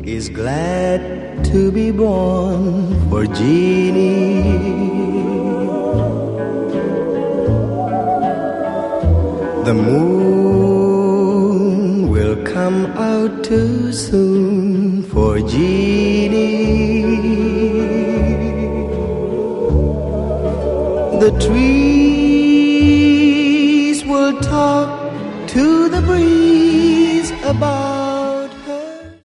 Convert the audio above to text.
is glad to be born for Jeannie. The moon will come out too soon for Jeannie. The trees will talk to the breeze about